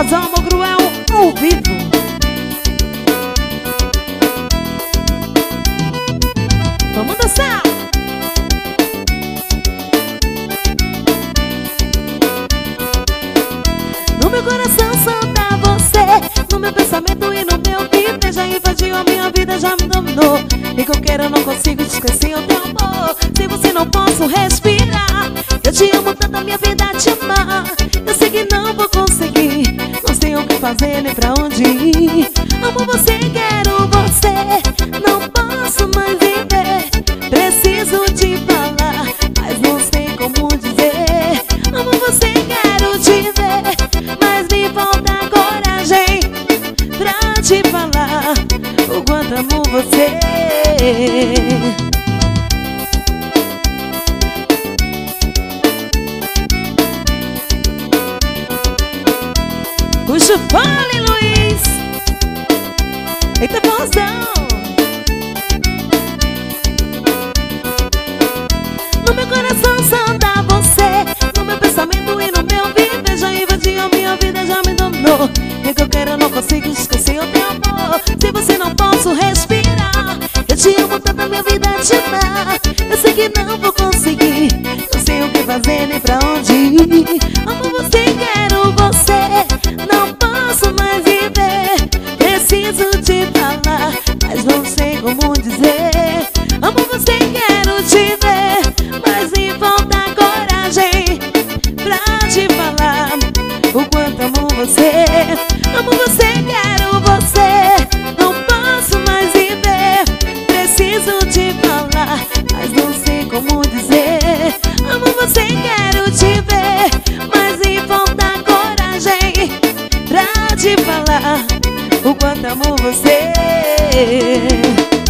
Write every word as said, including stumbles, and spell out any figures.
Famosão, Amor Cruel, ao vivo. Vamos dançar. No meu coração só tá você, no meu pensamento e no meu viver. Já invadiu a minha vida, já me dominou. E que eu quero, eu não consigo te esquecer o teu amor. Se você não posso respirar, eu te amo tanto, a minha vida te amar. Eu sei que não vou conseguir, não sei o que fazer nem pra onde ir. Amo você, quero você, não posso mais viver. Preciso te falar, mas não sei como dizer. Amo você, quero te ver, mas me falta coragem pra te falar o quanto amo você. Puxa o fole, Luiz. Eita, bonzão. No meu coração só dá você, no meu pensamento e no meu viver. Já invadiu a minha vida, já me dominou. E que eu quero, eu não consigo esquecer o teu amor. Se você não posso respirar, eu te amo tanto, a minha vida te amar. Eu sei que não vou conseguir, não sei o que fazer nem pra onde ir. Amo você, quero você, não posso mais viver. Preciso te falar, mas não sei como dizer. Amo você, quero te ver, mas me falta coragem pra te falar o quanto amo você. Amo você, quero você, não posso mais viver. Preciso te falar, mas não sei como dizer. Amo você, quero te ver, mas me falta coragem pra te falar o quanto amo você.